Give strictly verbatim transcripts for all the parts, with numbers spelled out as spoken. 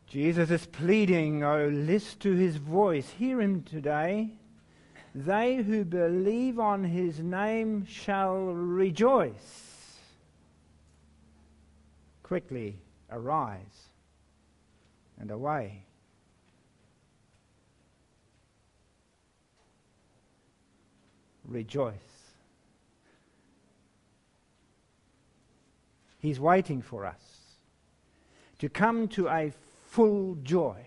Jesus is pleading, oh, list to his voice. Hear him today. They who believe on his name shall rejoice. Quickly arise and away. Rejoice. He's waiting for us to come to a full joy.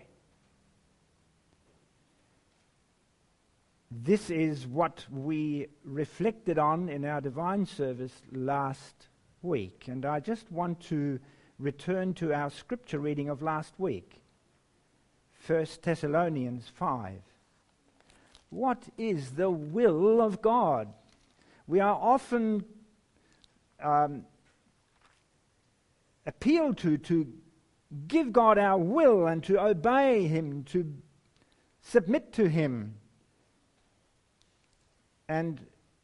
This is what we reflected on in our divine service last week. And I just want to return to our scripture reading of last week. First Thessalonians five. What is the will of God? We are often um, appealed to to give God our will and to obey him, to submit to him. And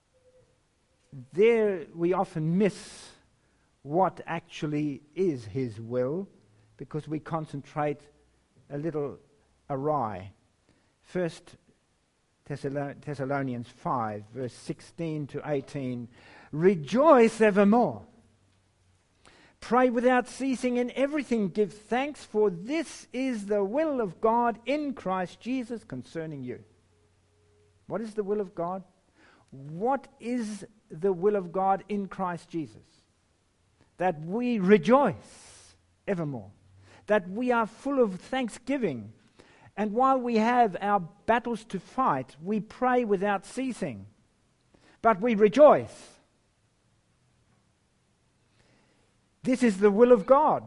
there we often miss what actually is his will because we concentrate a little awry. First Thessalonians five, verse sixteen to eighteen. Rejoice evermore. Pray without ceasing, in everything give thanks, for this is the will of God in Christ Jesus concerning you. What is the will of God? What is the will of God in Christ Jesus? That we rejoice evermore. That we are full of thanksgiving. And while we have our battles to fight, we pray without ceasing. But we rejoice. This is the will of God.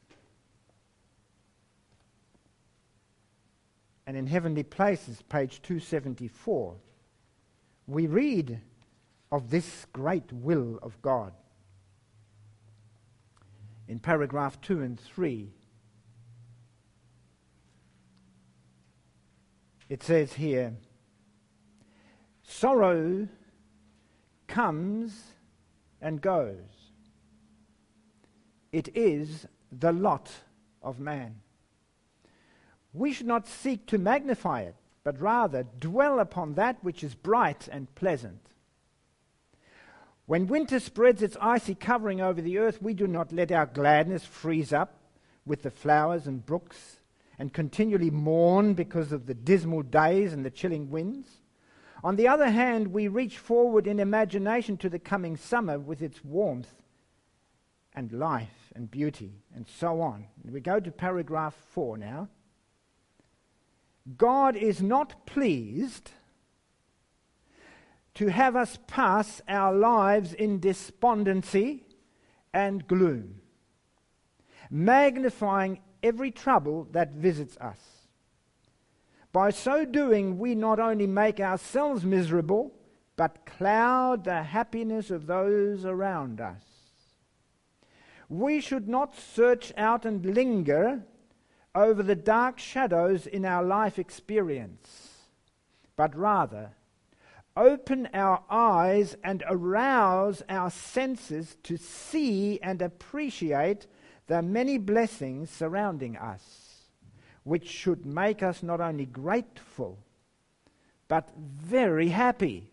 And in Heavenly Places, page two seventy-four, we read of this great will of God. In paragraph two and three, it says here, sorrow comes and goes. It is the lot of man. We should not seek to magnify it, but rather dwell upon that which is bright and pleasant. When winter spreads its icy covering over the earth, we do not let our gladness freeze up with the flowers and brooks and continually mourn because of the dismal days and the chilling winds. On the other hand, we reach forward in imagination to the coming summer with its warmth and life and beauty and so on. We go to paragraph four now. God is not pleased to have us pass our lives in despondency and gloom, magnifying every trouble that visits us. By so doing, we not only make ourselves miserable, but cloud the happiness of those around us. We should not search out and linger over the dark shadows in our life experience, but rather open our eyes and arouse our senses to see and appreciate the many blessings surrounding us, which should make us not only grateful, but very happy.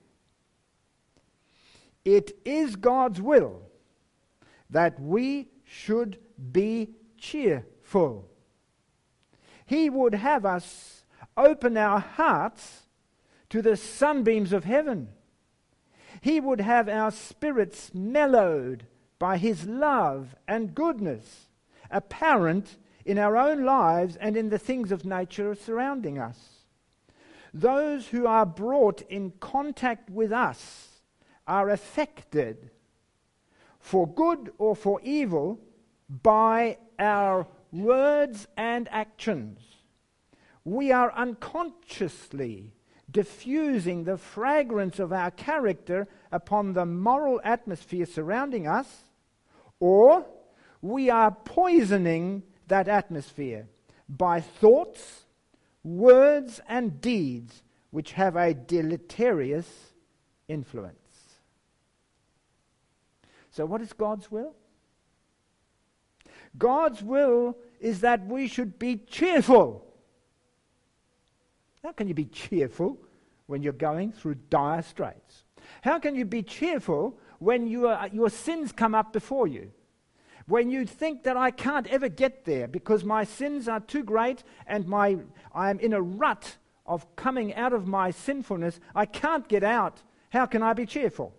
It is God's will that we should be cheerful. He would have us open our hearts to the sunbeams of heaven. He would have our spirits mellowed by his love and goodness, apparent in our own lives and in the things of nature surrounding us. Those who are brought in contact with us are affected, for good or for evil, by our words and actions. We are unconsciously diffusing the fragrance of our character upon the moral atmosphere surrounding us, or we are poisoning that atmosphere by thoughts, words, and deeds which have a deleterious influence. So what is God's will? God's will is that we should be cheerful. How can you be cheerful when you're going through dire straits? How can you be cheerful when you are, your sins come up before you? When you think that I can't ever get there because my sins are too great and my I am in a rut of coming out of my sinfulness, I can't get out. How can I be cheerful?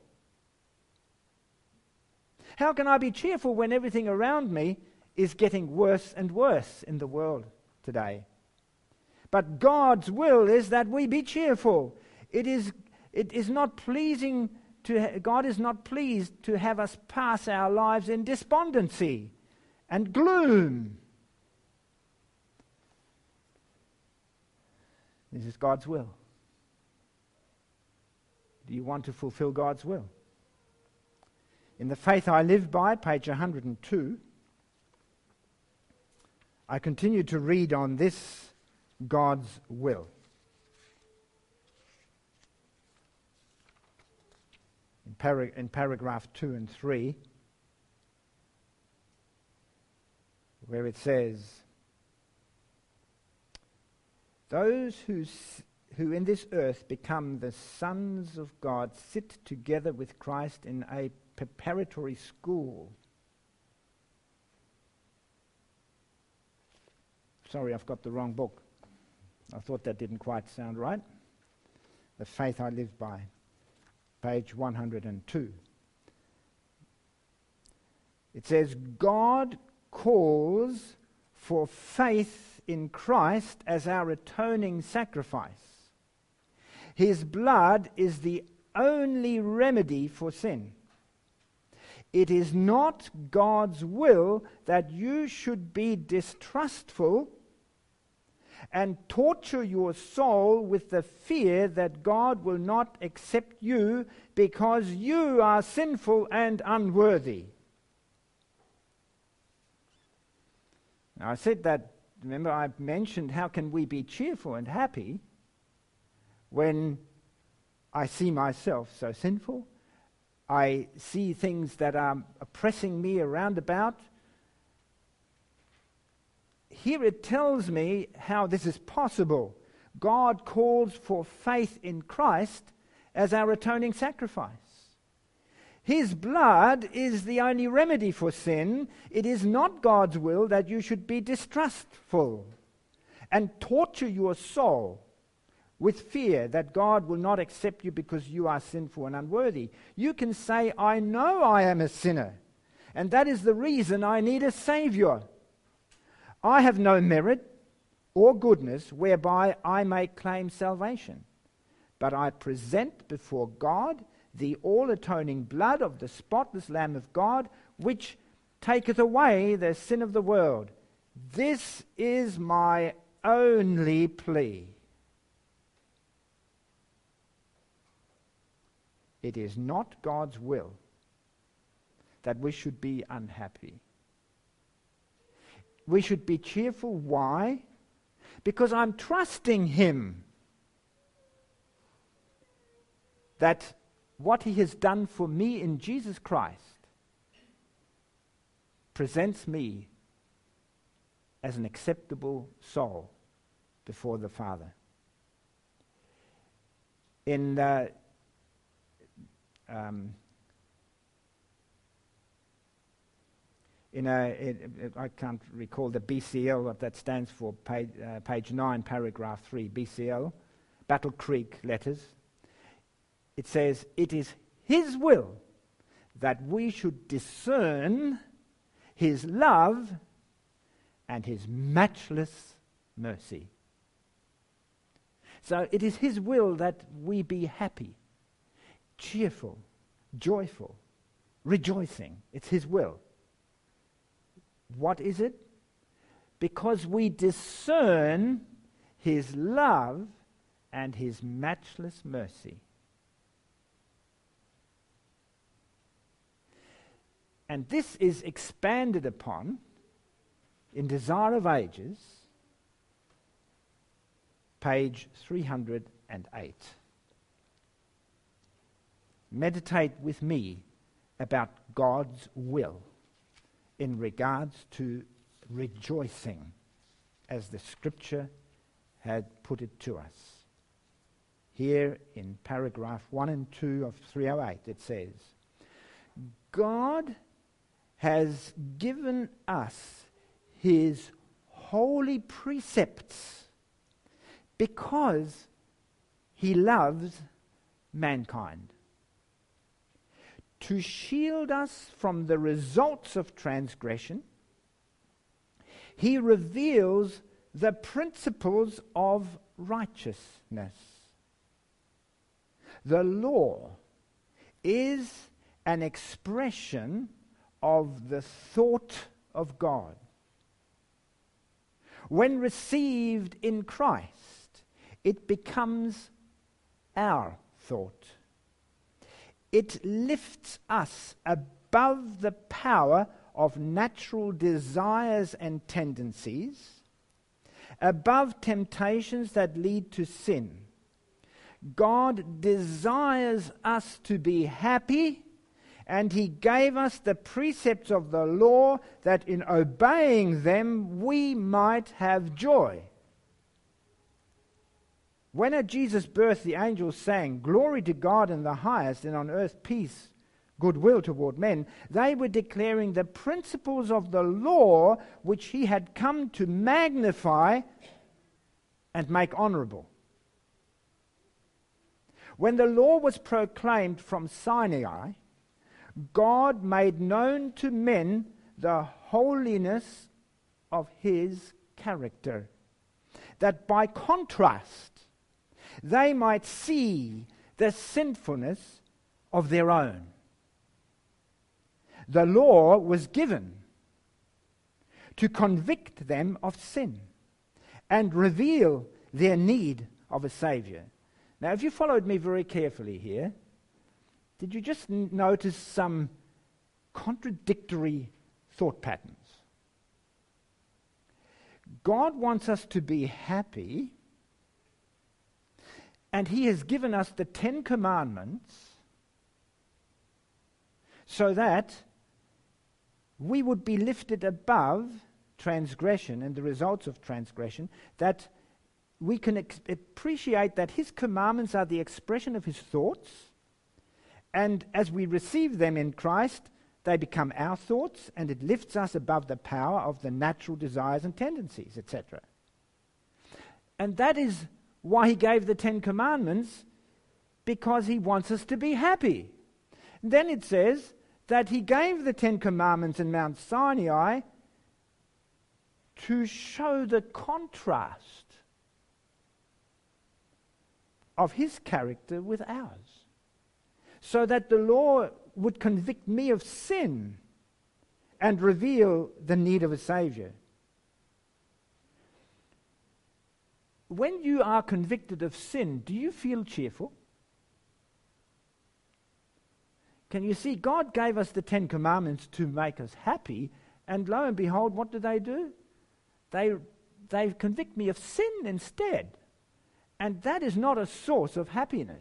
How can I be cheerful when everything around me is getting worse and worse in the world today? But God's will is that we be cheerful. It is, it is not pleasing to ha- God is not pleased to have us pass our lives in despondency and gloom. This is God's will. Do you want to fulfill God's will? In The Faith I Live By, page one hundred two, I continue to read on this God's will. In, para- in paragraph two and three, where it says, those who, s- who in this earth become the sons of God sit together with Christ in a preparatory school. Sorry, I've got the wrong book. I thought that didn't quite sound right. The Faith I Live By, page one hundred two. It says, God calls for faith in Christ as our atoning sacrifice. His blood is the only remedy for sin. It is not God's will that you should be distrustful and torture your soul with the fear that God will not accept you because you are sinful and unworthy. Now, I said that, remember I mentioned how can we be cheerful and happy when I see myself so sinful, I see things that are oppressing me around about. Here it tells me how this is possible. God calls for faith in Christ as our atoning sacrifice. His blood is the only remedy for sin. It is not God's will that you should be distrustful and torture your soul with fear that God will not accept you because you are sinful and unworthy. You can say, I know I am a sinner, and that is the reason I need a Savior. I have no merit or goodness whereby I may claim salvation, but I present before God the all-atoning blood of the spotless Lamb of God, which taketh away the sin of the world. This is my only plea. It is not God's will that we should be unhappy. We should be cheerful. Why? Because I'm trusting Him that what He has done for me in Jesus Christ presents me as an acceptable soul before the Father. In uh, um, in a, it, it, I can't recall the B C L, what that stands for, page, uh, page nine, paragraph three, B C L, Battle Creek letters. It says, it is His will that we should discern His love and His matchless mercy. So it is His will that we be happy, cheerful, joyful, rejoicing. It's His will. What is it? Because we discern His love and His matchless mercy. And this is expanded upon in Desire of Ages, page three hundred eight. Meditate with me about God's will in regards to rejoicing, as the scripture had put it to us. Here in paragraph one and two of three oh eight it says, God has given us his holy precepts because he loves mankind, to shield us from the results of transgression. He reveals the principles of righteousness. The law is an expression of the thought of God. When received in Christ, it becomes our thought. It lifts us above the power of natural desires and tendencies, above temptations that lead to sin. God desires us to be happy, and he gave us the precepts of the law that in obeying them we might have joy. When at Jesus' birth the angels sang, "Glory to God in the highest, and on earth peace, goodwill toward men," they were declaring the principles of the law which he had come to magnify and make honorable. When the law was proclaimed from Sinai, God made known to men the holiness of his character, that by contrast they might see the sinfulness of their own. The law was given to convict them of sin and reveal their need of a Savior. Now, if you followed me very carefully here, did you just n- notice some contradictory thought patterns? God wants us to be happy, and he has given us the Ten Commandments so that we would be lifted above transgression and the results of transgression, that we can ex- appreciate that his commandments are the expression of his thoughts, and as we receive them in Christ, they become our thoughts, and it lifts us above the power of the natural desires and tendencies, et cetera. And that is why he gave the Ten Commandments, because he wants us to be happy. And then it says that he gave the Ten Commandments in Mount Sinai to show the contrast of his character with ours, so that the law would convict me of sin and reveal the need of a Savior. When you are convicted of sin, do you feel cheerful? Can you see, God gave us the Ten Commandments to make us happy, and lo and behold, what do they do? They, they convict me of sin instead. And that is not a source of happiness.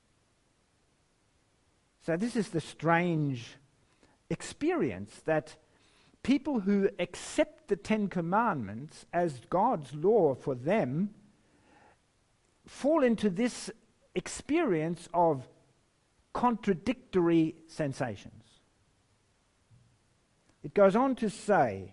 So this is the strange experience that people who accept the Ten Commandments as God's law for them fall into this experience of contradictory sensations. It goes on to say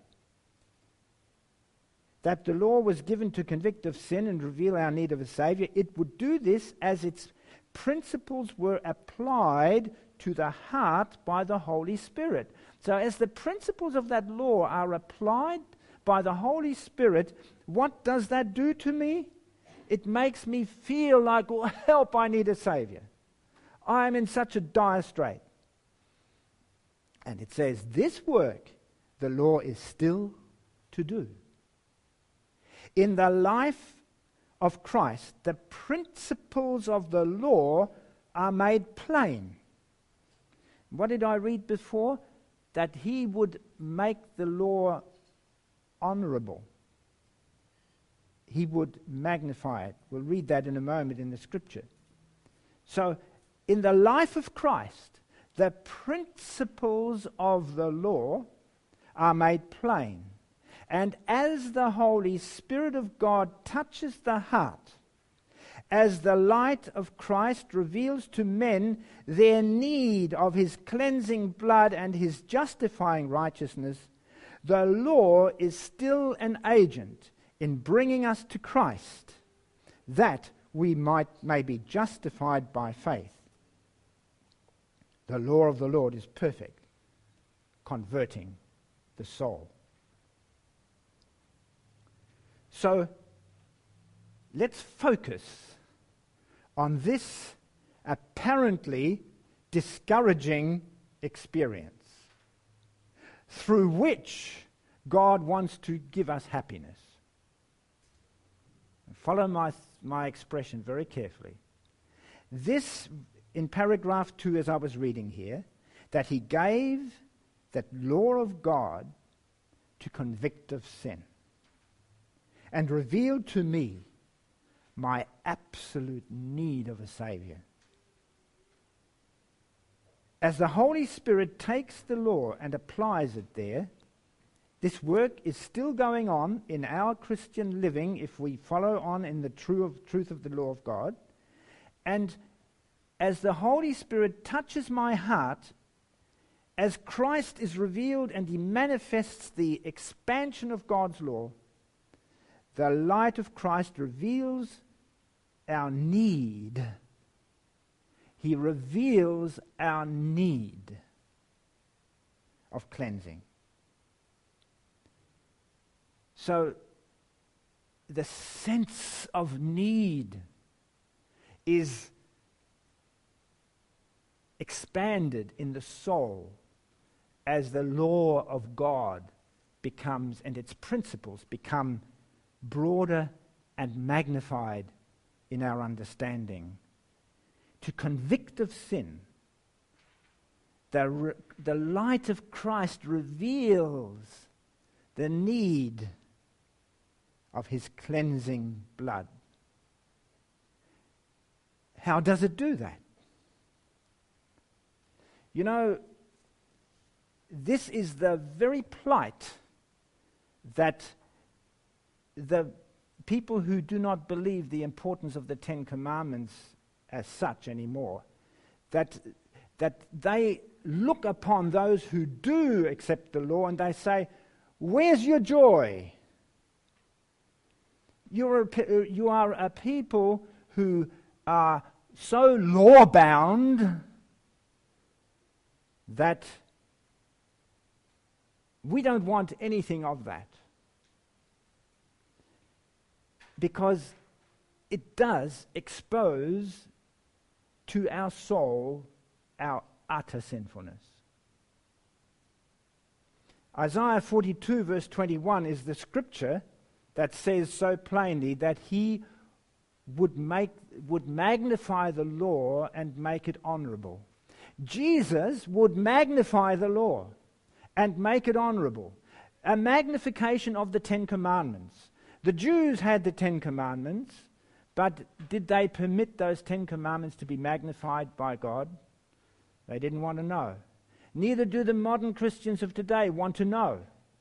that the law was given to convict of sin and reveal our need of a Savior. It would do this as its principles were applied to the heart by the Holy Spirit. So as the principles of that law are applied by the Holy Spirit, what does that do to me? It makes me feel like, well, help, I need a Savior. I am in such a dire strait. And it says, this work the law is still to do. In the life of Christ, the principles of the law are made plain. What did I read before? That he would make the law honorable. He would magnify it. We'll read that in a moment in the scripture. So, in the life of Christ, the principles of the law are made plain. And as the Holy Spirit of God touches the heart, as the light of Christ reveals to men their need of his cleansing blood and his justifying righteousness, the law is still an agent in bringing us to Christ, that we might may be justified by faith. The law of the Lord is perfect, converting the soul. So, let's focus on this apparently discouraging experience through which God wants to give us happiness. Follow my, my expression very carefully. This, in paragraph two, as I was reading here, that he gave that law of God to convict of sin and revealed to me my absolute need of a Savior. As the Holy Spirit takes the law and applies it there, this work is still going on in our Christian living if we follow on in the true of, truth of the law of God. And as the Holy Spirit touches my heart, as Christ is revealed and he manifests the expansion of God's law, the light of Christ reveals our need. He reveals our need of cleansing. So, the sense of need is expanded in the soul as the law of God becomes, and its principles become broader and magnified in our understanding. To convict of sin, the, re- the light of Christ reveals the need of his cleansing blood. How does it do that? You know, this is the very plight that the people who do not believe the importance of the Ten Commandments as such anymore, that, that they look upon those who do accept the law and they say, where's your joy? You're a, you are a people who are so law-bound that we don't want anything of that. Because it does expose to our soul our utter sinfulness. Isaiah forty-two verse twenty-one is the scripture that says so plainly that he would make would magnify the law and make it honorable. Jesus would magnify the law and make it honorable. A magnification of the Ten Commandments. The Jews had the Ten Commandments, but did they permit those Ten Commandments to be magnified by God? They didn't want to know. Neither do the modern Christians of today want to know.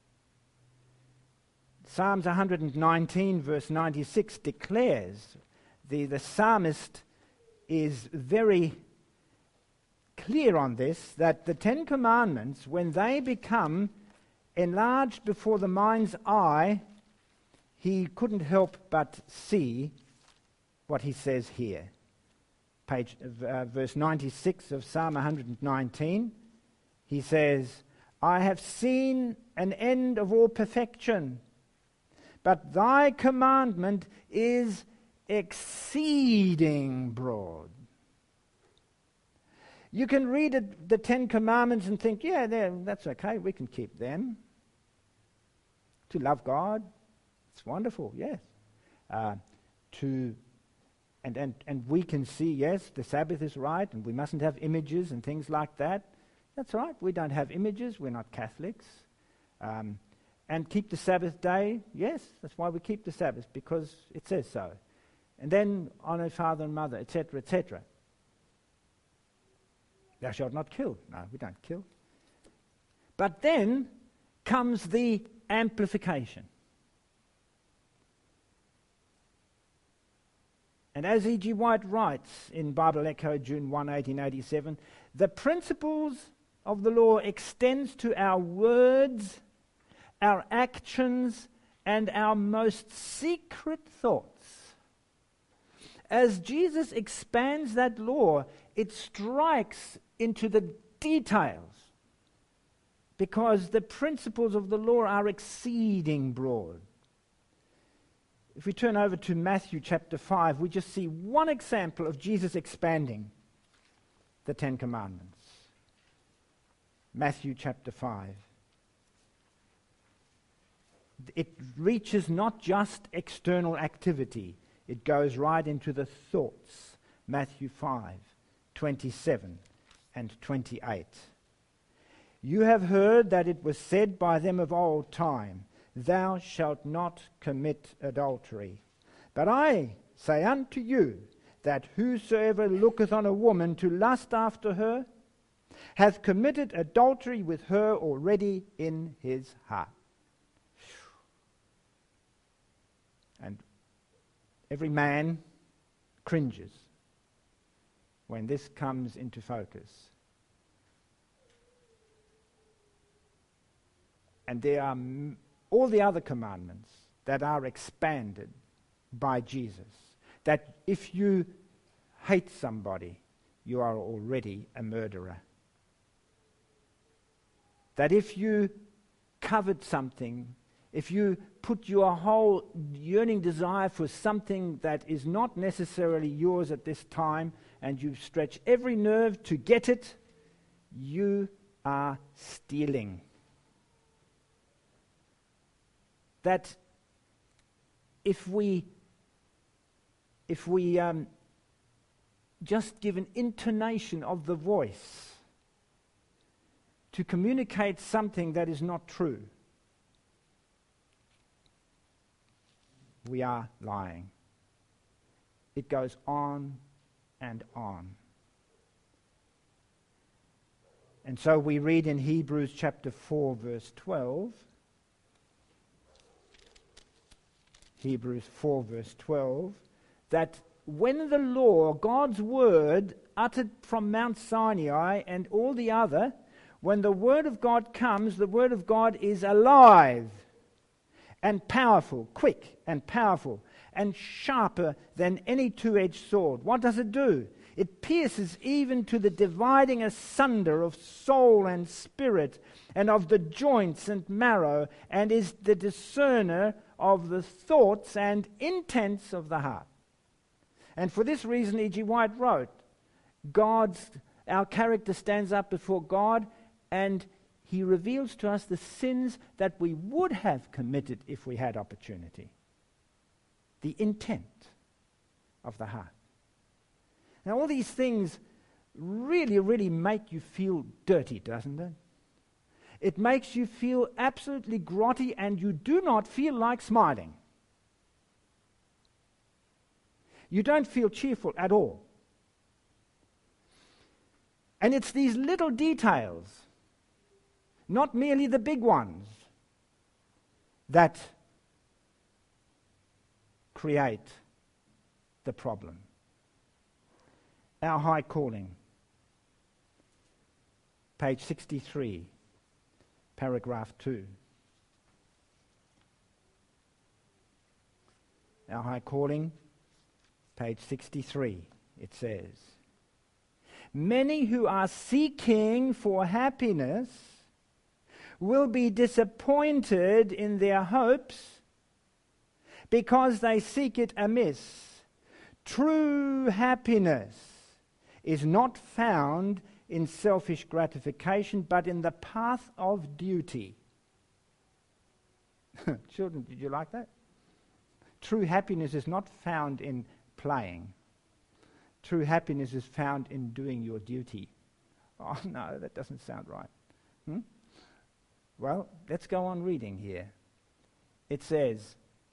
Psalms one nineteen verse ninety-six declares, the, the psalmist is very clear on this, that the Ten Commandments, when they become enlarged before the mind's eye, he couldn't help but see what he says here. Page, uh, verse ninety-six of Psalm one nineteen, he says, I have seen an end of all perfection, but thy commandment is exceeding broad. You can read it, the Ten Commandments and think, yeah, that's okay, we can keep them. To love God, it's wonderful, yes. Uh, to and, and and we can see, yes, the Sabbath is right, and we mustn't have images and things like that. That's right, we don't have images, we're not Catholics. Um, and keep the Sabbath day, yes, that's why we keep the Sabbath, because it says so. And then honor father and mother, et cetera, et cetera. Thou shalt not kill. No, we don't kill. But then, comes the amplification. And as E G White writes in Bible Echo, June first, eighteen eighty-seven, the principles of the law extends to our words, our actions, and our most secret thoughts. As Jesus expands that law, it strikes into the details, because the principles of the law are exceeding broad. If we turn over to Matthew chapter five, we just see one example of Jesus expanding the Ten Commandments. Matthew chapter five. It reaches not just external activity, it goes right into the thoughts. Matthew five, twenty-seven and twenty-eight. You have heard that it was said by them of old time, thou shalt not commit adultery. But I say unto you, that whosoever looketh on a woman to lust after her, hath committed adultery with her already in his heart. And every man cringes when this comes into focus. And there are m- all the other commandments that are expanded by Jesus. That if you hate somebody, you are already a murderer. That if you covet something, if you put your whole yearning desire for something that is not necessarily yours at this time, and you stretch every nerve to get it, you are stealing. That if we if we um, just give an intonation of the voice to communicate something that is not true, we are lying. It goes on and on. And so we read in Hebrews chapter four, verse twelve, Hebrews four, verse twelve, that when the law, God's word, uttered from Mount Sinai and all the other, when the word of God comes, the word of God is alive and powerful, quick and powerful, and sharper than any two-edged sword. What does it do? It pierces even to the dividing asunder of soul and spirit, and of the joints and marrow, and is the discerner of the thoughts and intents of the heart. And for this reason, E G White wrote, God's, our character stands up before God, and he reveals to us the sins that we would have committed if we had opportunity. The intent of the heart. Now, all these things really, really make you feel dirty, doesn't it? It makes you feel absolutely grotty, and you do not feel like smiling. You don't feel cheerful at all. And it's these little details, not merely the big ones, that create the problem. Our high calling. Page sixty-three, paragraph two. Our high calling, page sixty-three, it says, many who are seeking for happiness will be disappointed in their hopes because they seek it amiss. True happiness is not found in selfish gratification, but in the path of duty. Children, did you like that? True happiness is not found in playing. True happiness is found in doing your duty. Oh no, that doesn't sound right. Hmm? Well, let's go on reading here. It says,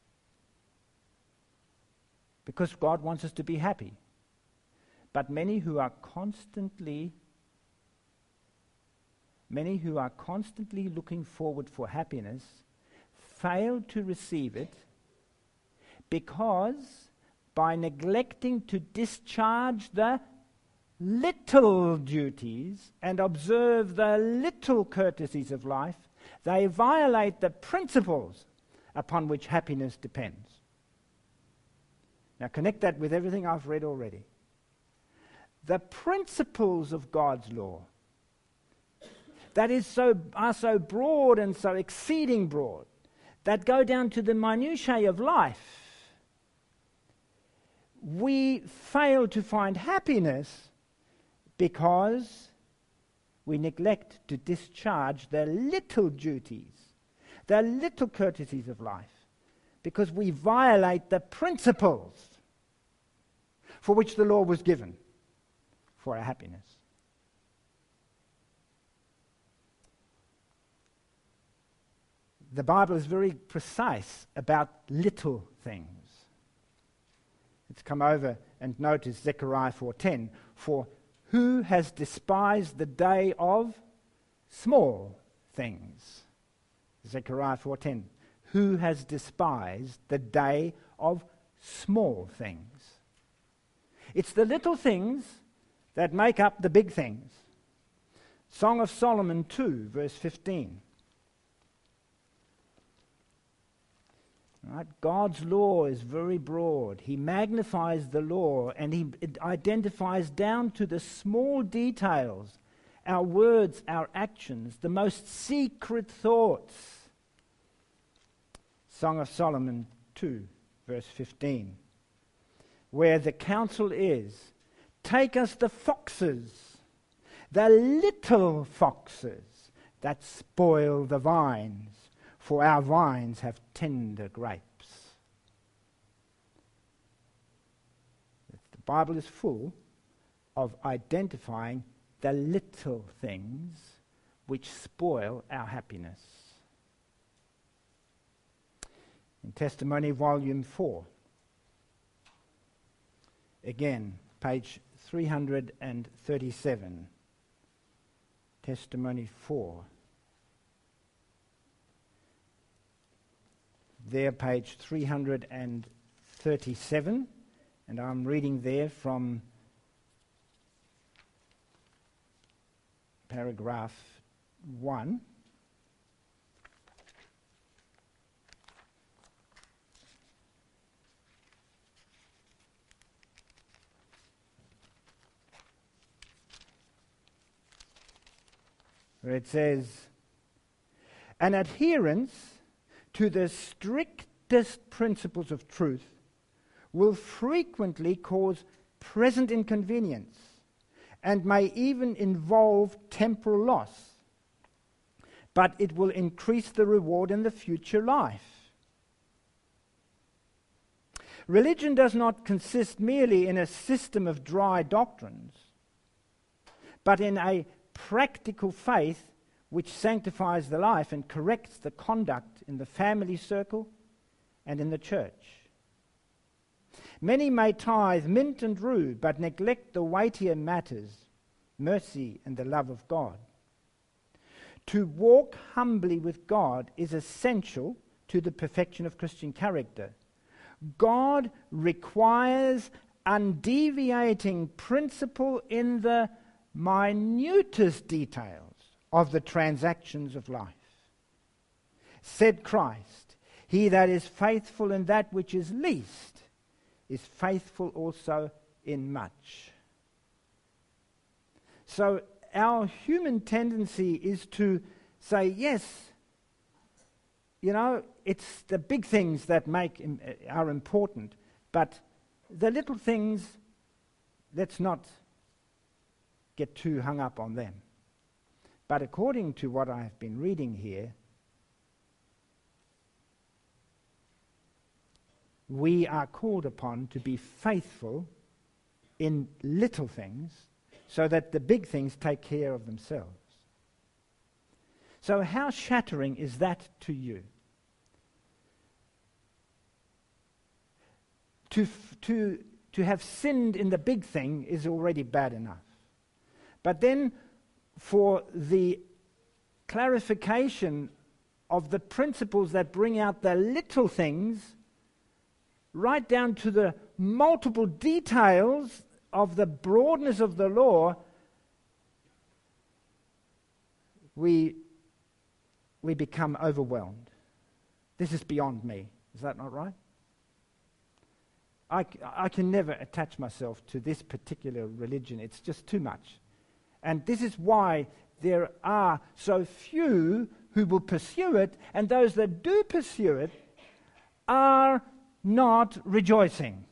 because God wants us to be happy, but many who are constantly many who are constantly looking forward for happiness fail to receive it because by neglecting to discharge the little duties and observe the little courtesies of life, they violate the principles upon which happiness depends. Now connect that with everything I've read already. The principles of God's law that is so are so broad and so exceeding broad, that go down to the minutiae of life, we fail to find happiness because we neglect to discharge the little duties, the little courtesies of life, because we violate the principles for which the law was given for our happiness. The Bible is very precise about little things. Let's come over and notice Zechariah four ten. For who has despised the day of small things? Zechariah four ten. Who has despised the day of small things? It's the little things that make up the big things. Song of Solomon two, verse fifteen. Right? God's law is very broad. He magnifies the law and he it identifies down to the small details, our words, our actions, the most secret thoughts. Song of Solomon two, verse fifteen, where the counsel is, take us the foxes, the little foxes that spoil the vines, for our vines have tender grapes. The Bible is full of identifying the little things which spoil our happiness. In Testimony, Volume four, again, page three hundred thirty-seven, Testimony four. There, page three hundred thirty-seven, and I'm reading there from paragraph one. Where it says, an adherence to the strictest principles of truth will frequently cause present inconvenience and may even involve temporal loss, but it will increase the reward in the future life. Religion does not consist merely in a system of dry doctrines, but in a practical faith which sanctifies the life and corrects the conduct in the family circle and in the church. Many may tithe mint and rue, but neglect the weightier matters, mercy and the love of God. To walk humbly with God is essential to the perfection of Christian character. God requires undeviating principle in the minutest details of the transactions of life. Said Christ, he that is faithful in that which is least is faithful also in much. So our human tendency is to say, yes, you know, it's the big things that make im- are important, but the little things, let's not get too hung up on them. But according to what I have been reading here, we are called upon to be faithful in little things so that the big things take care of themselves. So how shattering is that to you? To, f- to, to have sinned in the big thing is already bad enough. But then for the clarification of the principles that bring out the little things right down to the multiple details of the broadness of the law, we, we become overwhelmed. This is beyond me. Is that not right? I, I can never attach myself to this particular religion. It's just too much. And this is why there are so few who will pursue it, and those that do pursue it are not rejoicing.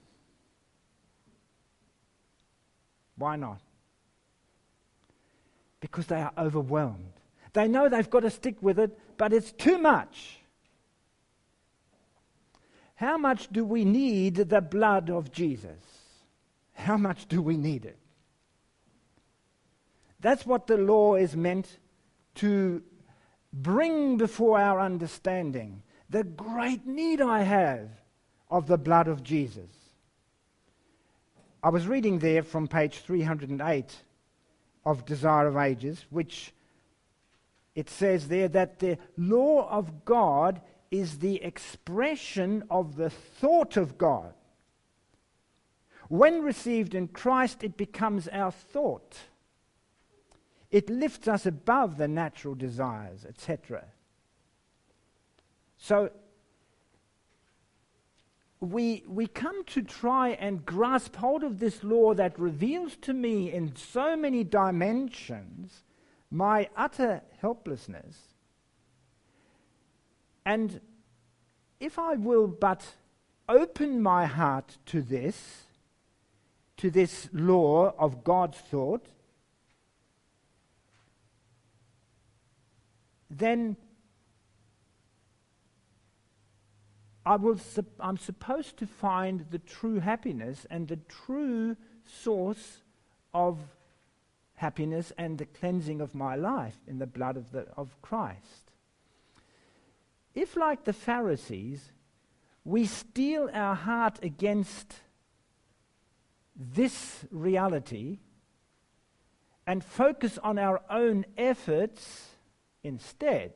Why not? Because they are overwhelmed. They know they've got to stick with it, but it's too much. How much do we need the blood of Jesus? How much do we need it? That's what the law is meant to bring before our understanding. The great need I have of the blood of Jesus. I was reading there from page three hundred eight of Desire of Ages, which it says there that the law of God is the expression of the thought of God. When received in Christ, it becomes our thought. It lifts us above the natural desires, et cetera. So we, we come to try and grasp hold of this law that reveals to me in so many dimensions my utter helplessness. And if I will but open my heart to this, to this law of God's thought, then I will sup- I'm supposed to find the true happiness and the true source of happiness and the cleansing of my life in the blood of, the, of Christ. If, like the Pharisees, we steel our heart against this reality and focus on our own efforts instead,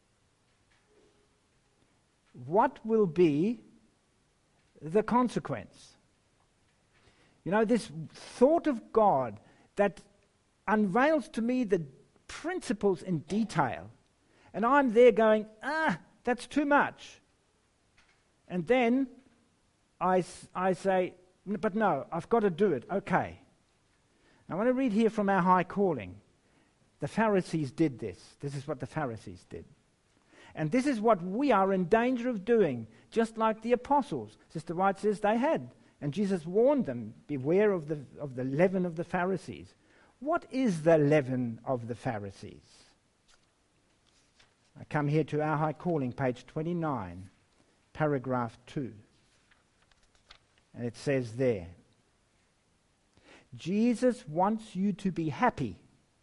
what will be the consequence? You know, this thought of God that unveils to me the principles in detail, and I'm there going, ah, that's too much. And then I, I say, but no, I've got to do it. Okay. I want to read here from our high calling. The Pharisees did this. This is what the Pharisees did. And this is what we are in danger of doing, just like the apostles. Sister White says they had. And Jesus warned them, beware of the, of the leaven of the Pharisees. What is the leaven of the Pharisees? I come here to our high calling, page twenty-nine, paragraph two. And it says there, Jesus wants you to be happy.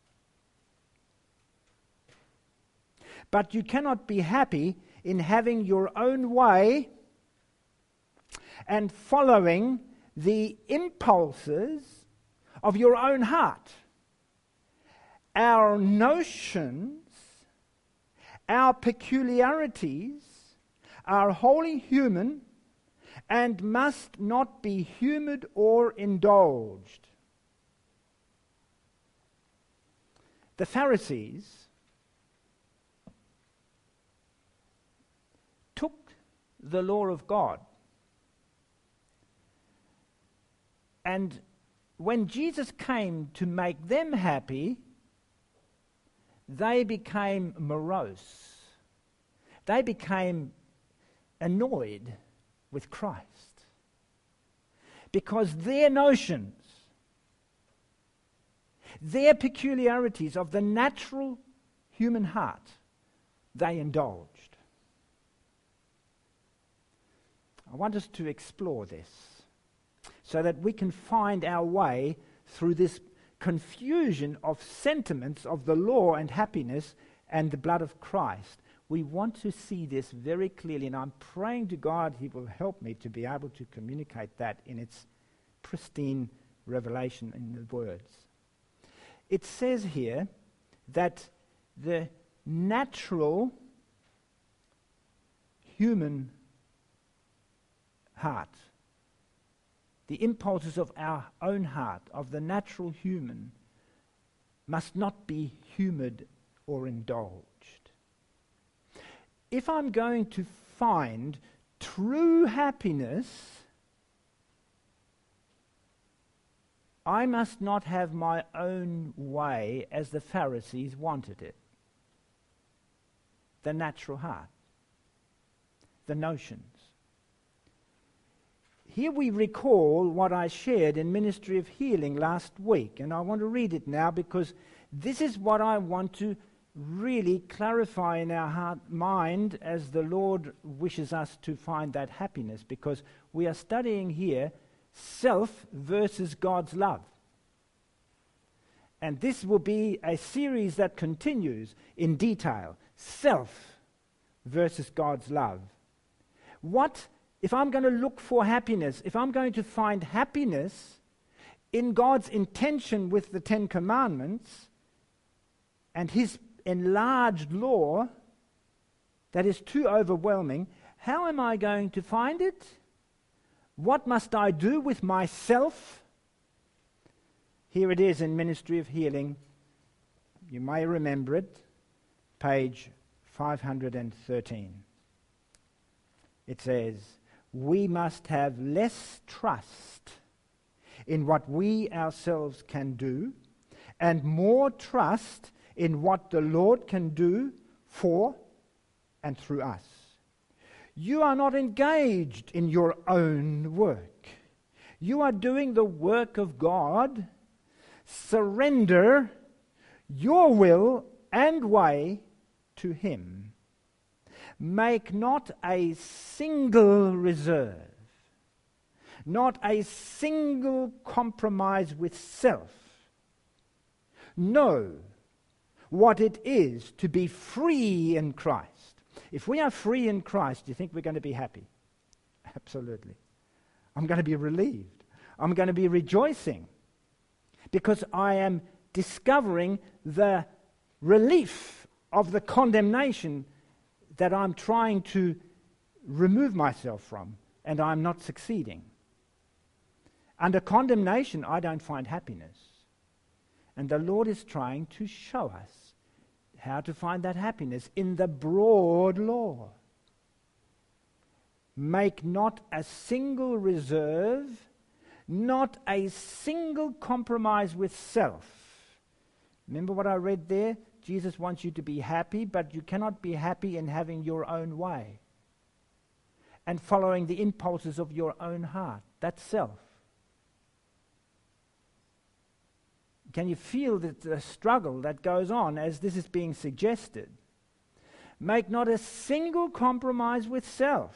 But you cannot be happy in having your own way and following the impulses of your own heart. Our notions, our peculiarities are wholly human and must not be humoured or indulged. The Pharisees took the law of God, and when Jesus came to make them happy, they became morose. They became annoyed with Christ because their notions, their peculiarities of the natural human heart, they indulged. I want us to explore this so that we can find our way through this confusion of sentiments of the law and happiness and the blood of Christ. We want to see this very clearly, and I'm praying to God He will help me to be able to communicate that in its pristine revelation in the words. It says here that the natural human heart. The impulses of our own heart, of the natural human, must not be humoured or indulged. If I'm going to find true happiness, I must not have my own way as the Pharisees wanted it. The natural heart, the notions. Here we recall what I shared in Ministry of Healing last week, and I want to read it now because this is what I want to really clarify in our heart, mind as the Lord wishes us to find that happiness, because we are studying here self versus God's love. And this will be a series that continues in detail. Self versus God's love. What, if I'm going to look for happiness, if I'm going to find happiness in God's intention with the Ten Commandments and His enlarged law that is too overwhelming, how am I going to find it? What must I do with myself? Here it is in Ministry of Healing. You may remember it, page five hundred thirteen. It says, we must have less trust in what we ourselves can do and more trust in what the Lord can do for and through us. You are not engaged in your own work. You are doing the work of God. Surrender your will and way to Him. Make not a single reserve, not a single compromise with self. Know what it is to be free in Christ. If we are free in Christ, do you think we're going to be happy? Absolutely. I'm going to be relieved. I'm going to be rejoicing because I am discovering the relief of the condemnation that I'm trying to remove myself from, and I'm not succeeding. Under condemnation, I don't find happiness. And the Lord is trying to show us how to find that happiness in the broad law. Make not a single reserve, not a single compromise with self. Remember what I read there? Jesus wants you to be happy, but you cannot be happy in having your own way and following the impulses of your own heart. That's self. Can you feel the, the struggle that goes on as this is being suggested? Make not a single compromise with self.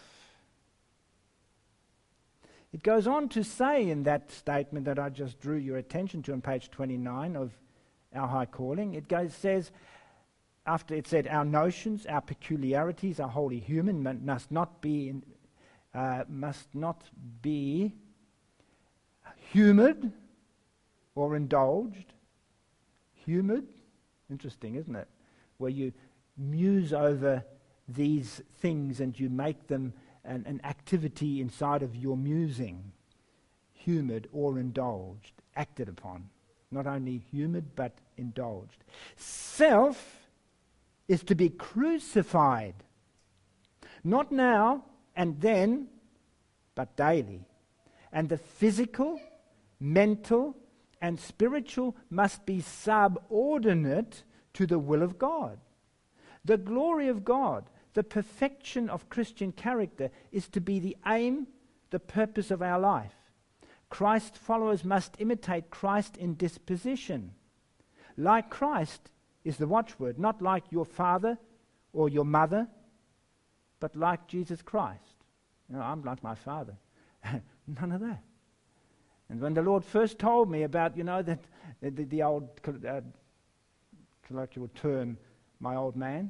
It goes on to say in that statement that I just drew your attention to on page twenty-nine of Our High Calling, it goes, says, after it said, our notions, our peculiarities are wholly human, must not be, in, uh, must not be humoured or indulged. Humoured, interesting, isn't it? Where you muse over these things and you make them an, an activity inside of your musing. Humoured or indulged, acted upon. Not only humoured, but indulged. Self is to be crucified. Not now and then, but daily. And the physical, mental, and spiritual must be subordinate to the will of God. The glory of God, the perfection of Christian character, is to be the aim, the purpose of our life. Christ's followers must imitate Christ in disposition. Like Christ is the watchword, not like your father or your mother, but like Jesus Christ. You know, I'm like my father. None of that. And when the Lord first told me about, you know, that the, the old uh, colloquial term, my old man,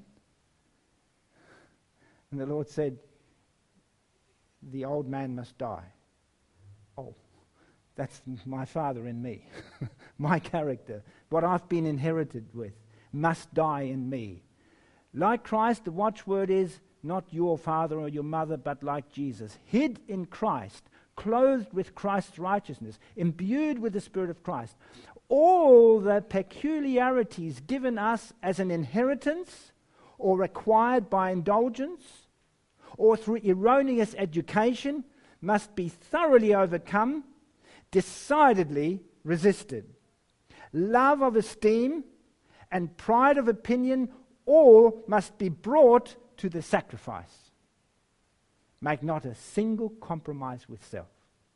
and the Lord said, the old man must die. Oh. That's my father in me. My character, what I've been inherited with, must die in me. Like Christ, the watchword is not your father or your mother, but like Jesus. Hid in Christ, clothed with Christ's righteousness, imbued with the Spirit of Christ. All the peculiarities given us as an inheritance or acquired by indulgence or through erroneous education must be thoroughly overcome, decidedly resisted. Love of esteem and pride of opinion, all must be brought to the sacrifice. Make not a single compromise with self.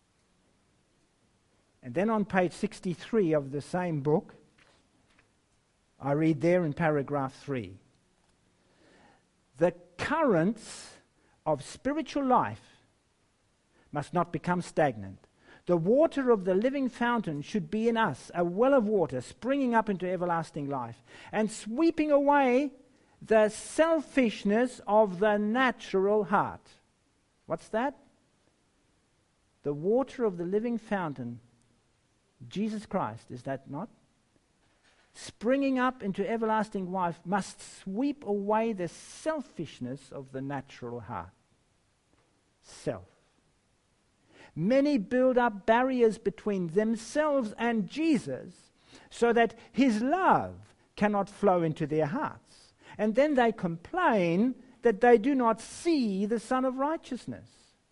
And then on page sixty-three of the same book, I read there in paragraph three, the currents of spiritual life must not become stagnant. The water of the living fountain should be in us, a well of water springing up into everlasting life and sweeping away the selfishness of the natural heart. What's that? The water of the living fountain, Jesus Christ, is that not? Springing up into everlasting life must sweep away the selfishness of the natural heart. Self. Many build up barriers between themselves and Jesus so that his love cannot flow into their hearts. And then they complain that they do not see the Son of Righteousness.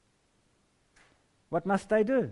What must they do?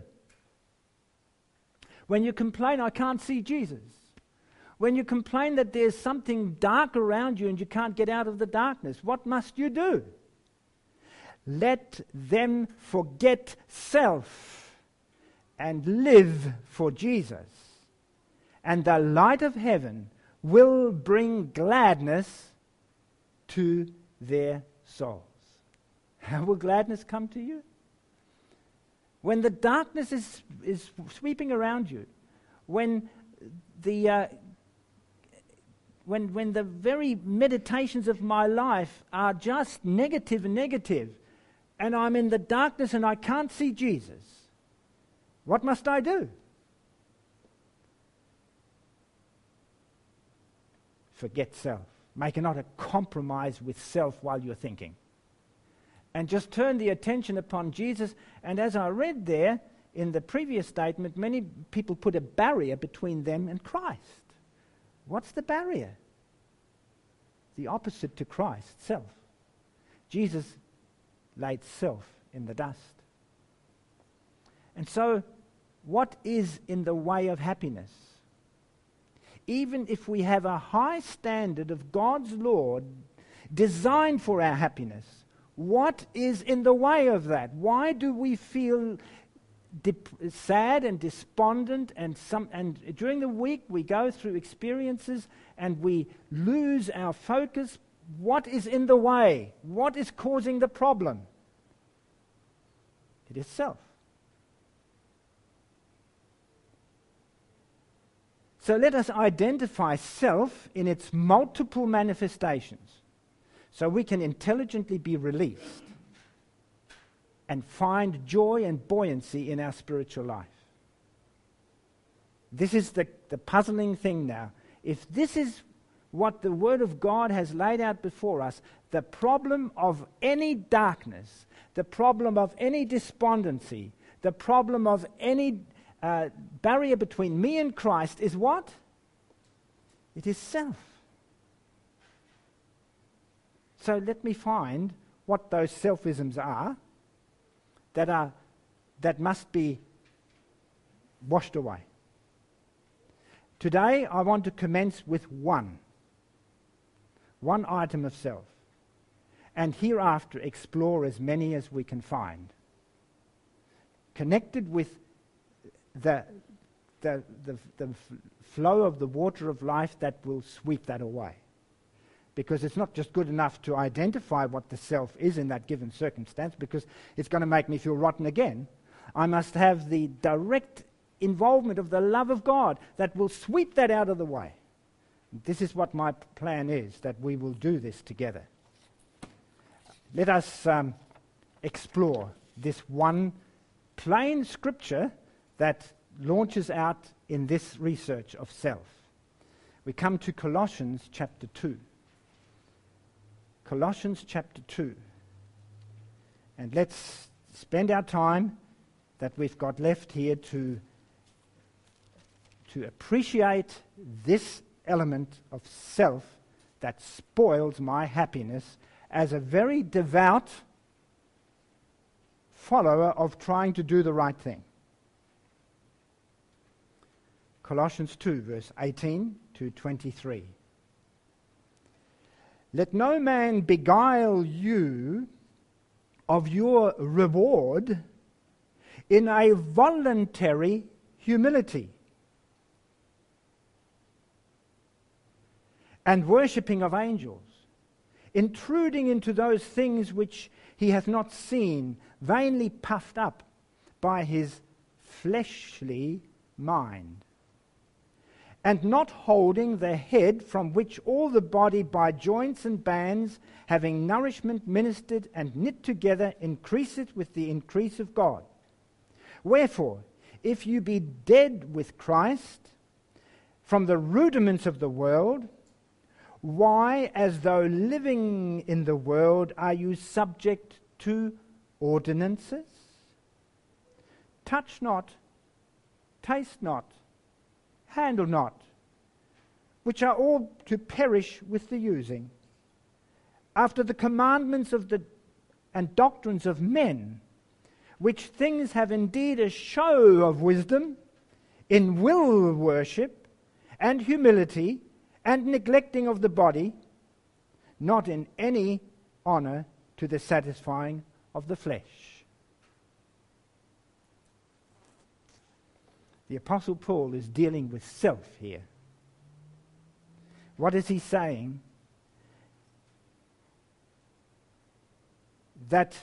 When you complain, I can't see Jesus. When you complain that there's something dark around you and you can't get out of the darkness, what must you do? Let them forget self and live for Jesus. And the light of heaven will bring gladness to their souls. How will gladness come to you? When the darkness is, is sweeping around you, when the uh, when when the very meditations of my life are just negative and negative, and I'm in the darkness and I can't see Jesus, what must I do? Forget self. Make not a compromise with self while you're thinking. And just turn the attention upon Jesus. And as I read there in the previous statement, many people put a barrier between them and Christ. What's the barrier? The opposite to Christ, self. Jesus laid self in the dust. And so, what is in the way of happiness? Even if we have a high standard of God's law designed for our happiness, what is in the way of that? Why do we feel dep- sad and despondent, and some and during the week we go through experiences and we lose our focus? What is in the way? What is causing the problem? It is self. So let us identify self in its multiple manifestations so we can intelligently be released and find joy and buoyancy in our spiritual life. This is the, the puzzling thing now. If this is what the Word of God has laid out before us, the problem of any darkness, the problem of any despondency, the problem of any uh, barrier between me and Christ is what? It is self. So let me find what those selfisms are that are that must be washed away. Today I want to commence with one. One item of self. And hereafter explore as many as we can find. Connected with the, the, the, the f- flow of the water of life that will sweep that away. Because it's not just good enough to identify what the self is in that given circumstance, because it's going to make me feel rotten again. I must have the direct involvement of the love of God that will sweep that out of the way. This is what my plan is, that we will do this together. Let us um, explore this one plain scripture that launches out in this research of self. We come to Colossians chapter two. Colossians chapter two. And let's spend our time that we've got left here to, to appreciate this element of self that spoils my happiness as a very devout follower of trying to do the right thing. Colossians two, verse eighteen to twenty-three. Let no man beguile you of your reward in a voluntary humility and worshipping of angels, intruding into those things which he hath not seen, vainly puffed up by his fleshly mind, and not holding the head, from which all the body by joints and bands, having nourishment ministered and knit together, increaseth with the increase of God. Wherefore, if you be dead with Christ from the rudiments of the world, why, as though living in the world, are you subject to ordinances? Touch not, taste not, handle not, which are all to perish with the using, after the commandments of the and doctrines of men, which things have indeed a show of wisdom, in will worship, and humility, and neglecting of the body, not in any honor to the satisfying of the flesh. The Apostle Paul is dealing with self here. What is he saying? That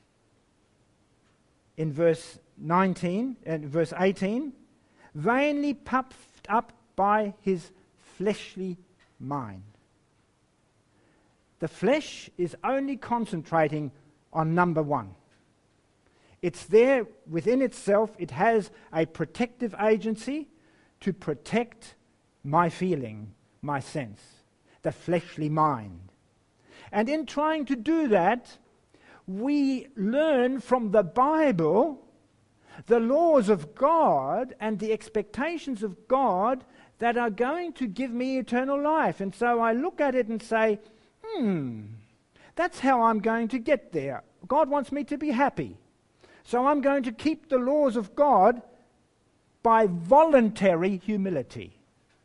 in verse nineteen and verse eighteen, vainly puffed up by his fleshly mind. The flesh is only concentrating on number one. It's there within itself. It has a protective agency to protect my feeling, my sense, the fleshly mind. And in trying to do that, we learn from the Bible the laws of God and the expectations of God that are going to give me eternal life. And so I look at it and say, hmm, that's how I'm going to get there. God wants me to be happy. So I'm going to keep the laws of God by voluntary humility.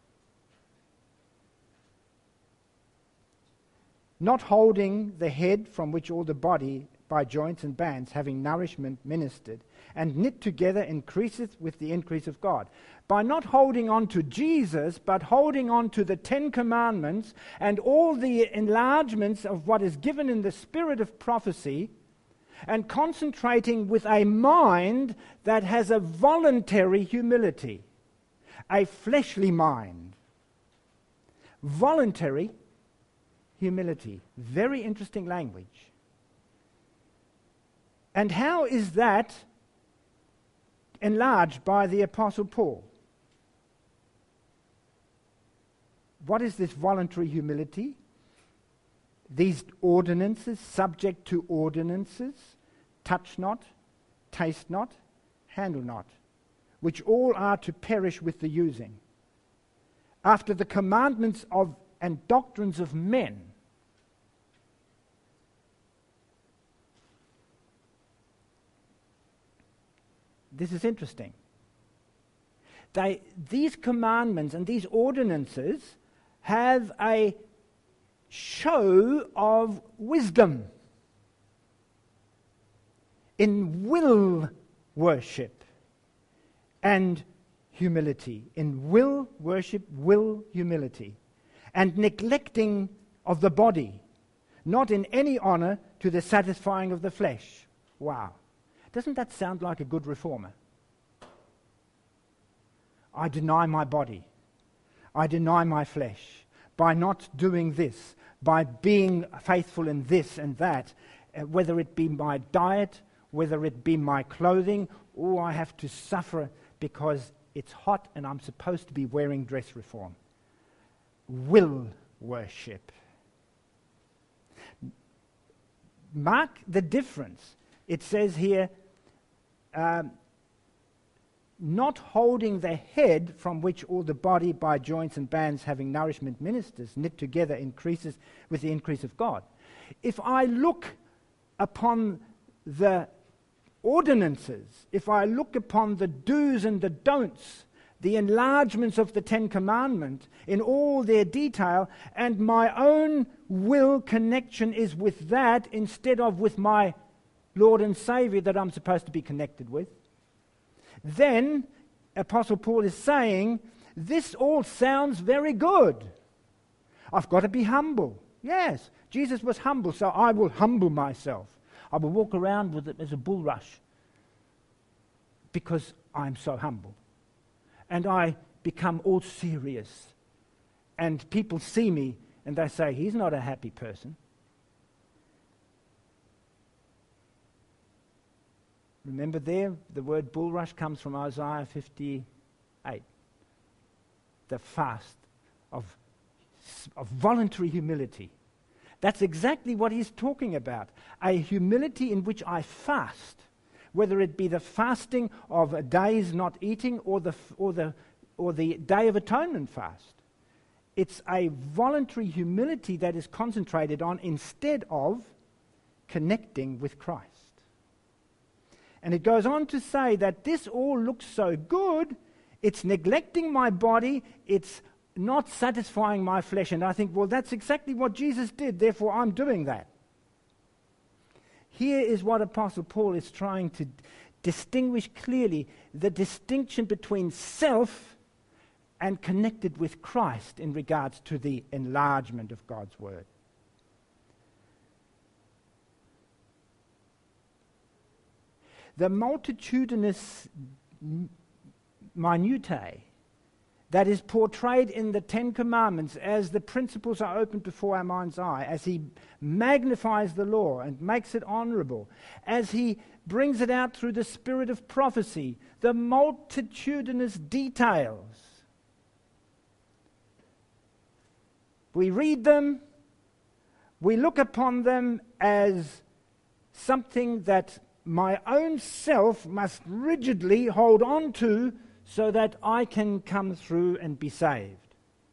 Not holding the head, from which all the body by joints and bands, having nourishment ministered, and knit together, increaseth with the increase of God. By not holding on to Jesus, but holding on to the Ten Commandments and all the enlargements of what is given in the spirit of prophecy, and concentrating with a mind that has a voluntary humility, a fleshly mind. Voluntary humility. Very interesting language. And how is that enlarged by the Apostle Paul? What is this voluntary humility? These ordinances, subject to ordinances, touch not, taste not, handle not, which all are to perish with the using, after the commandments of and doctrines of men. This is interesting. They, these commandments and these ordinances have a show of wisdom in will worship and humility. In will worship, will humility, and neglecting of the body, not in any honor to the satisfying of the flesh. Wow. Doesn't that sound like a good reformer? I deny my body. I deny my flesh by not doing this, by being faithful in this and that, uh, whether it be my diet, whether it be my clothing. Oh, I have to suffer because it's hot and I'm supposed to be wearing dress reform. Will worship. mark the difference. It says here, um, not holding the head, from which all the body by joints and bands having nourishment ministers, knit together increases with the increase of God. If I look upon the ordinances, if I look upon the do's and the don'ts, the enlargements of the Ten Commandments in all their detail, and my own will connection is with that instead of with my Lord and Savior that I'm supposed to be connected with, then Apostle Paul is saying, this all sounds very good. I've got to be humble. Yes, Jesus was humble, so I will humble myself. I will walk around with it as a bulrush because I'm so humble. And I become all serious. And people see me and they say, he's not a happy person. Remember there, the word bulrush comes from Isaiah fifty-eight. The fast of, of voluntary humility. That's exactly what he's talking about. A humility in which I fast, whether it be the fasting of a day's not eating or the, or the, or the Day of Atonement fast. It's a voluntary humility that is concentrated on instead of connecting with Christ. And it goes on to say that this all looks so good, it's neglecting my body, it's not satisfying my flesh. And I think, well, that's exactly what Jesus did, therefore I'm doing that. Here is what Apostle Paul is trying to distinguish clearly, the distinction between self and connected with Christ in regards to the enlargement of God's Word. The multitudinous minutiae that is portrayed in the Ten Commandments as the principles are opened before our mind's eye, as he magnifies the law and makes it honorable, as he brings it out through the spirit of prophecy, the multitudinous details. We read them, we look upon them as something that my own self must rigidly hold on to so that I can come through and be saved.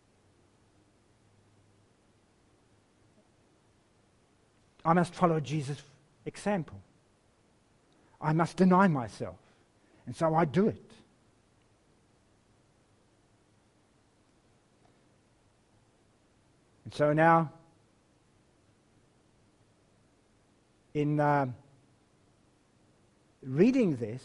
I must follow Jesus' example. I must deny myself. And so I do it. And so now, in uh, reading this,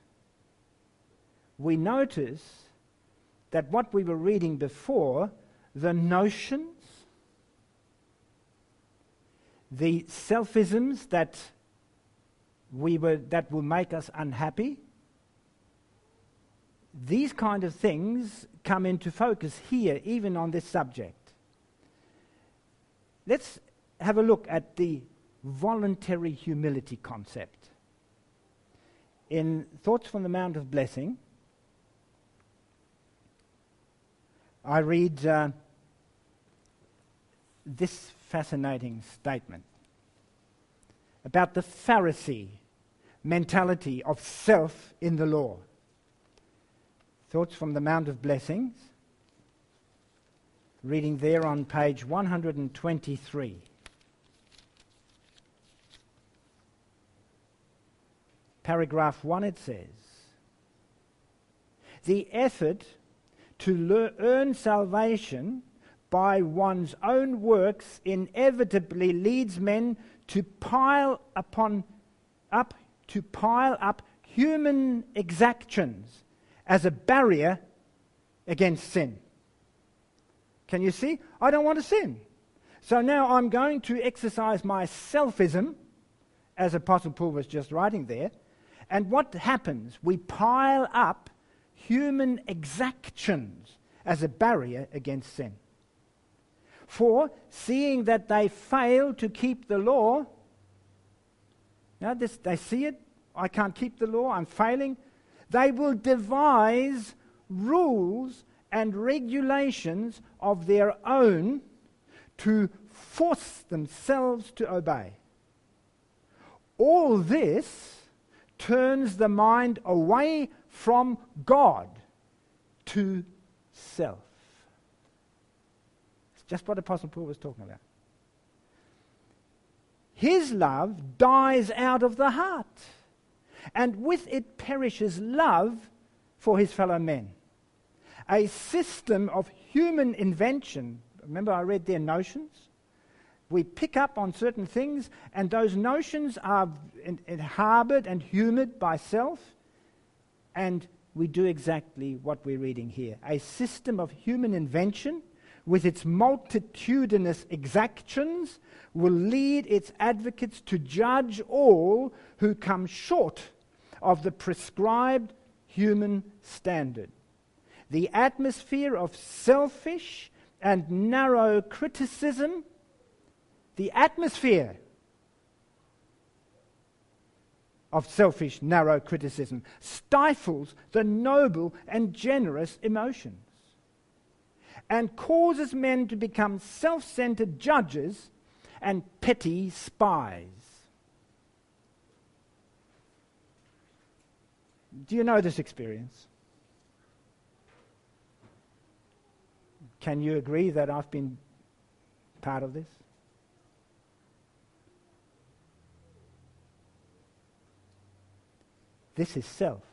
we notice that what we were reading before, the notions, the selfisms that we were that will make us unhappy, these kind of things come into focus here, even on this subject. Let's have a look at the voluntary humility concept. In Thoughts from the Mount of Blessing, I read uh, this fascinating statement about the Pharisee mentality of self in the law. Thoughts from the Mount of Blessings, reading there on page one hundred twenty-three. Paragraph one, it says, the effort to lear- earn salvation by one's own works inevitably leads men to pile upon up to pile up human exactions as a barrier against sin. Can you see? I don't want to sin. So now I'm going to exercise my selfism, as Apostle Paul was just writing there. And what happens? We pile up human exactions as a barrier against sin. For, seeing that they fail to keep the law, now this, they see it, I can't keep the law, I'm failing, they will devise rules and regulations of their own to force themselves to obey. All this turns the mind away from God to self. It's just what Apostle Paul was talking about. His love dies out of the heart, and with it perishes love for his fellow men. A system of human invention. Remember I read their notions? We pick up on certain things, and those notions are in, in harbored and humoured by self, and we do exactly what we're reading here. A system of human invention with its multitudinous exactions will lead its advocates to judge all who come short of the prescribed human standard. The atmosphere of selfish and narrow criticism, the atmosphere of selfish, narrow criticism stifles the noble and generous emotions and causes men to become self-centered judges and petty spies. Do you know this experience? Can you agree that I've been part of this? This is self.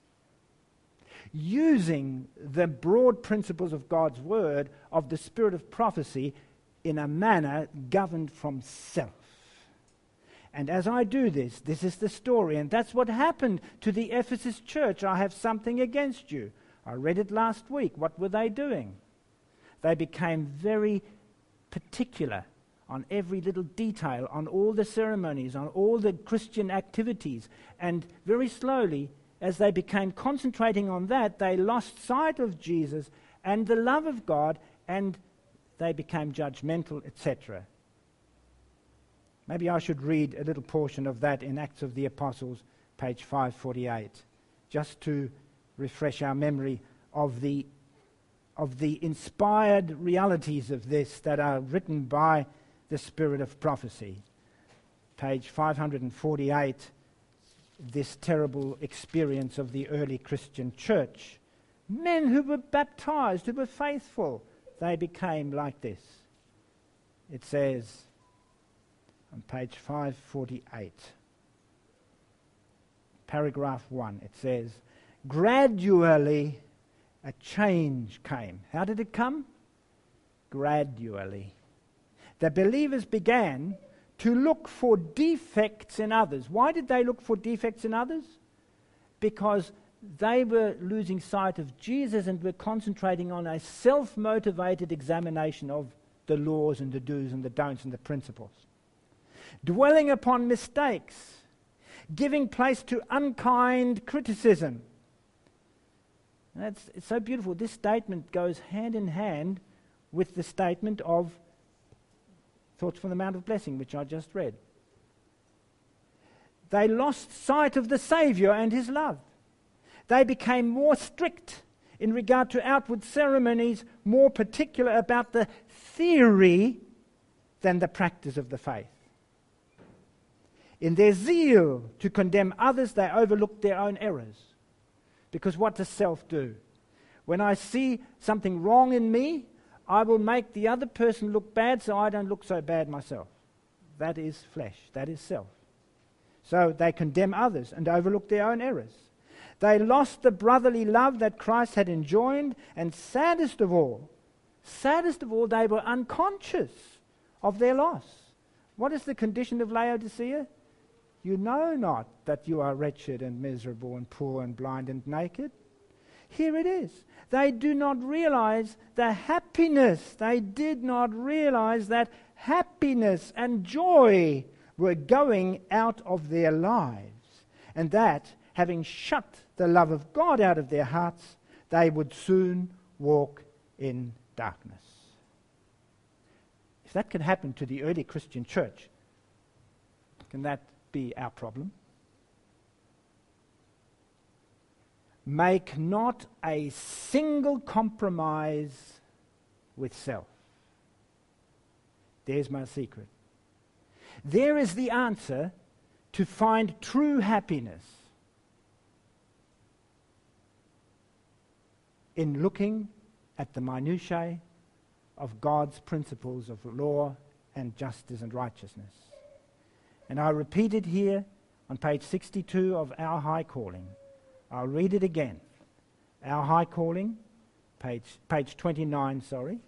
Using the broad principles of God's word, of the spirit of prophecy, in a manner governed from self. And as I do this, this is the story, and that's what happened to the Ephesus church. I have something against you. I read it last week. What were they doing? They became very particular on every little detail, on all the ceremonies, on all the Christian activities. And very slowly, as they became concentrating on that, they lost sight of Jesus and the love of God, and they became judgmental, et cetera. Maybe I should read a little portion of that in Acts of the Apostles, page five forty-eight, just to refresh our memory of the of the inspired realities of this that are written by the spirit of prophecy. Page five forty-eight, this terrible experience of the early Christian church. Men who were baptized, who were faithful, they became like this. It says on page five forty-eight, paragraph one, it says, gradually a change came. How did it come? Gradually. The believers began to look for defects in others. Why did they look for defects in others? Because they were losing sight of Jesus and were concentrating on a self-motivated examination of the laws and the do's and the don'ts and the principles. Dwelling upon mistakes, giving place to unkind criticism. That's, it's so beautiful. This statement goes hand in hand with the statement of Thoughts from the Mount of Blessing, which I just read. They lost sight of the Saviour and his love. They became more strict in regard to outward ceremonies, more particular about the theory than the practice of the faith. In their zeal to condemn others, they overlooked their own errors. Because what does self do? When I see something wrong in me, I will make the other person look bad so I don't look so bad myself. That is flesh. That is self. So they condemn others and overlook their own errors. They lost the brotherly love that Christ had enjoined, and saddest of all, saddest of all, they were unconscious of their loss. What is the condition of Laodicea? You know not that you are wretched and miserable and poor and blind and naked. Here it is. They do not realize the happiness. They did not realize that happiness and joy were going out of their lives, and that, having shut the love of God out of their hearts, they would soon walk in darkness. If that can happen to the early Christian church, can that be our problem? Make not a single compromise with self. There's my secret. There is the answer to find true happiness in looking at the minutiae of God's principles of law and justice and righteousness. And I repeat it here on page sixty-two of Our High Calling. I'll read it again. Our High Calling, page, page twenty-nine, sorry.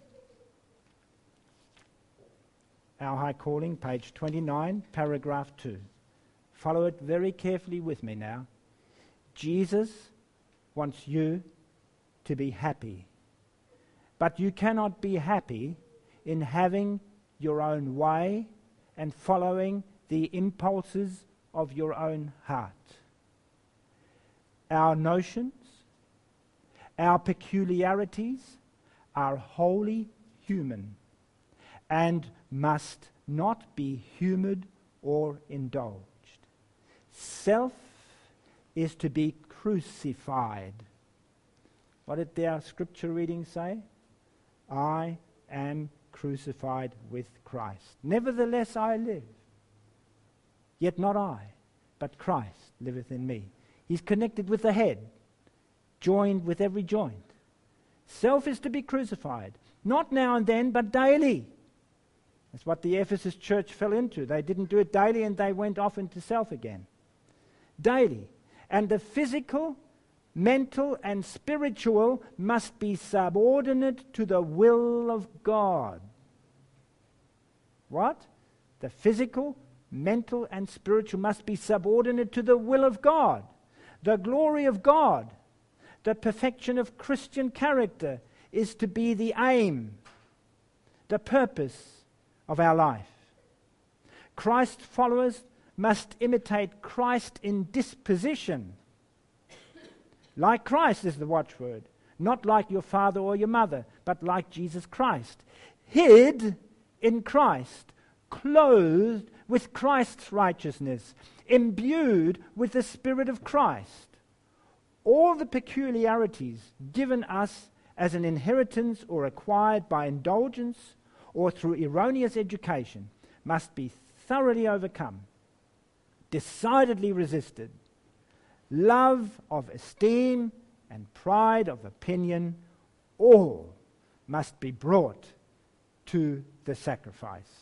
Our High Calling, page twenty-nine, paragraph two. Follow it very carefully with me now. Jesus wants you to be happy. But you cannot be happy in having your own way and following the impulses of your own heart. Our notions, our peculiarities are wholly human and must not be humoured or indulged. Self is to be crucified. What did our scripture reading say? I am crucified with Christ. Nevertheless I live. Yet not I, but Christ liveth in me. He's connected with the head, joined with every joint. Self is to be crucified, not now and then, but daily. That's what the Ephesus church fell into. They didn't do it daily and they went off into self again. Daily. And the physical, mental, and spiritual must be subordinate to the will of God. What? The physical, mental, and spiritual must be subordinate to the will of God. The glory of God, the perfection of Christian character is to be the aim, the purpose of our life. Christ followers must imitate Christ in disposition. Like Christ is the watchword. Not like your father or your mother, but like Jesus Christ. Hid in Christ, clothed with Christ's righteousness, imbued with the Spirit of Christ. All the peculiarities given us as an inheritance or acquired by indulgence or through erroneous education must be thoroughly overcome, decidedly resisted. Love of esteem and pride of opinion, all must be brought to the sacrifice.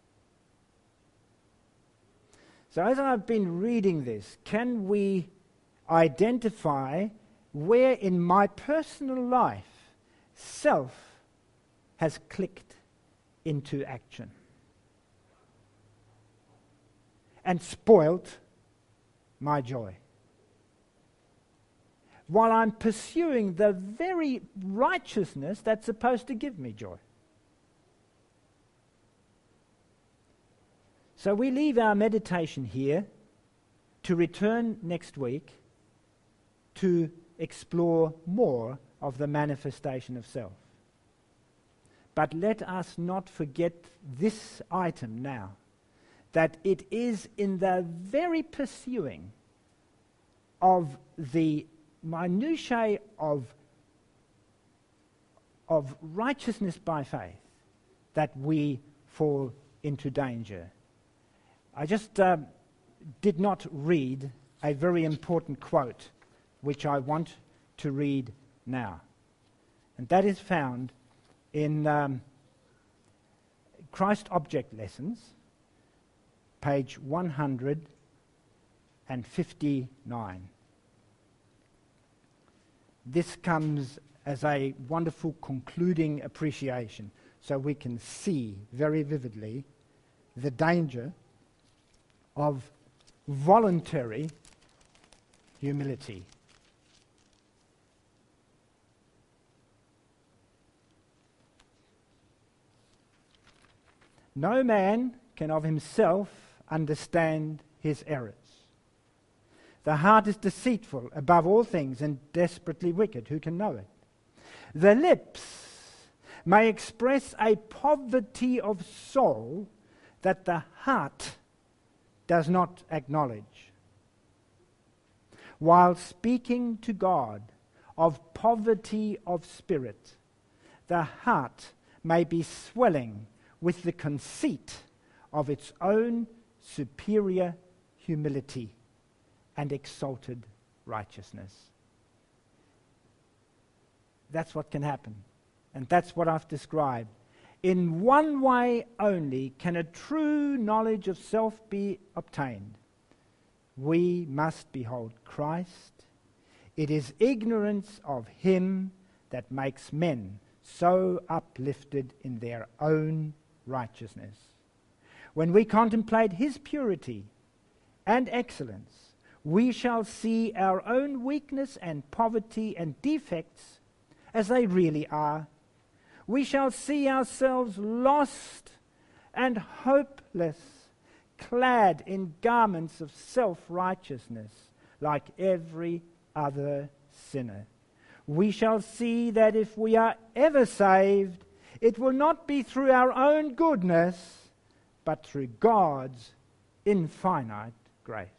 So as I've been reading this, can we identify where in my personal life self has clicked into action and spoilt my joy, while I'm pursuing the very righteousness that's supposed to give me joy? So we leave our meditation here to return next week to explore more of the manifestation of self. But let us not forget this item now, that it is in the very pursuing of the minutiae of, of righteousness by faith that we fall into danger. I just uh, did not read a very important quote, which I want to read now. And that is found in um, Christ Object Lessons, page one hundred fifty-nine. This comes as a wonderful concluding appreciation, so we can see very vividly the danger of voluntary humility. No man can of himself understand his errors. The heart is deceitful above all things and desperately wicked. Who can know it? The lips may express a poverty of soul that the heart does not acknowledge. While speaking to God of poverty of spirit, the heart may be swelling with the conceit of its own superior humility and exalted righteousness. That's what can happen. And that's what I've described. In one way only can a true knowledge of self be obtained. We must behold Christ. It is ignorance of him that makes men so uplifted in their own righteousness. When we contemplate his purity and excellence, we shall see our own weakness and poverty and defects as they really are. We shall see ourselves lost and hopeless, clad in garments of self-righteousness, like every other sinner. We shall see that if we are ever saved, it will not be through our own goodness, but through God's infinite grace.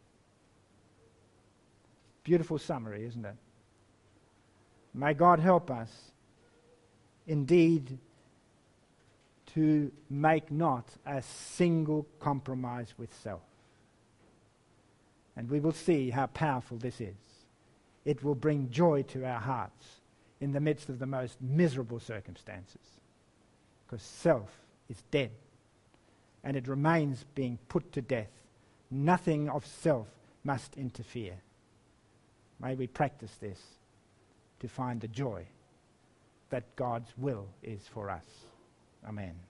Beautiful summary, isn't it? May God help us indeed to make not a single compromise with self. And we will see how powerful this is. It will bring joy to our hearts in the midst of the most miserable circumstances, because self is dead and it remains being put to death. Nothing of self must interfere. May we practice this to find the joy that God's will is for us. Amen.